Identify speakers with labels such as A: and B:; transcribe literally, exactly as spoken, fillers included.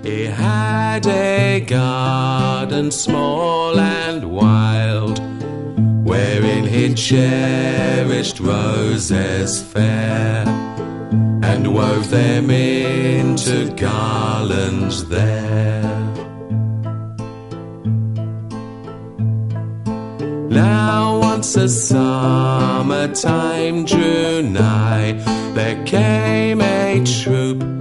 A: He had a garden small and wild, wherein he cherished roses fair, and wove them into garlands there. Now once as summertime drew nigh, there came a troop